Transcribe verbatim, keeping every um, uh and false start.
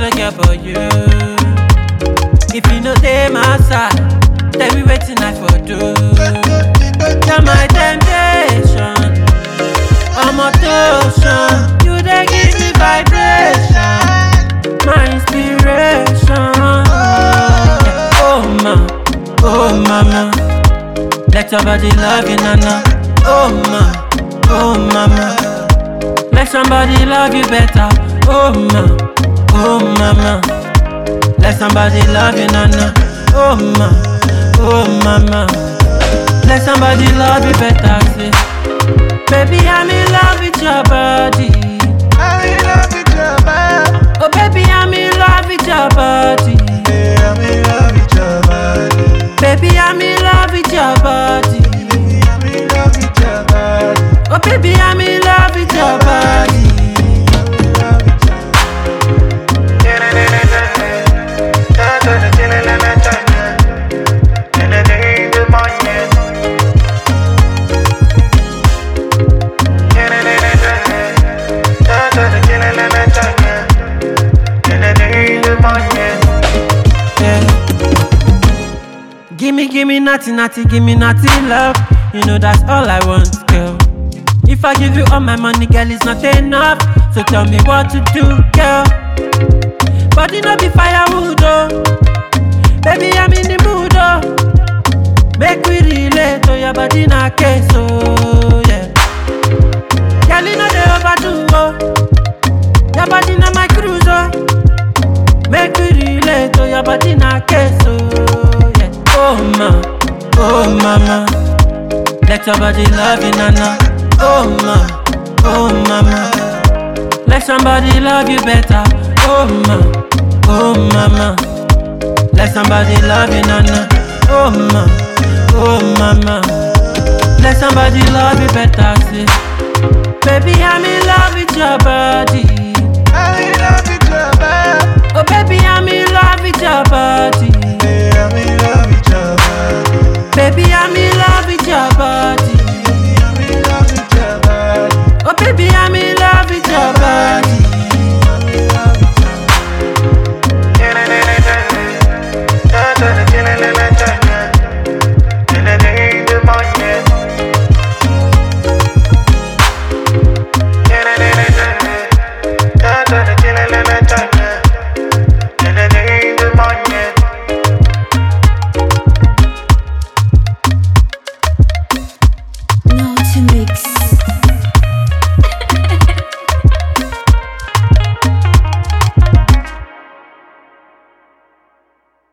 other girl but you. If you know they my side, tell me waiting I for do. You're my temptation, I'm a totion. You they give me vibration, my inspiration. Oh ma, oh mama, let your body love you, nana. Oh ma, oh mama, let somebody love you better. Oh ma, oh mama, let somebody love you, nana. Oh ma, oh mama, let somebody love you better. Say, baby, I'm in love with your body. I'm in love with your body. Oh baby, I'm in love with your body. Yeah, I'm in love with your body. Baby, I'm in love with your body. I'm in love with your body. Oh baby, I'm in love with your body. Gimme, gimme naughty, naughty, gimme naughty love. You know that's all I want, girl. If I give you all my money, girl, it's not enough. So tell me what to do, girl. Body no be firewood, oh. Baby, I'm in the mood, oh. Make we relate to your body na case, oh, yeah. Girl, you know they overdo, oh. Your body na my cruise, oh. Make we relate to your body na case, oh, yeah. Oh ma, oh mama, let your body love you, nana. Oh ma, oh mama, let somebody love you better. Oh ma, oh mama, let somebody love you, nana. Oh ma, oh mama, let somebody love you better. Say, baby, I'm in love with your body.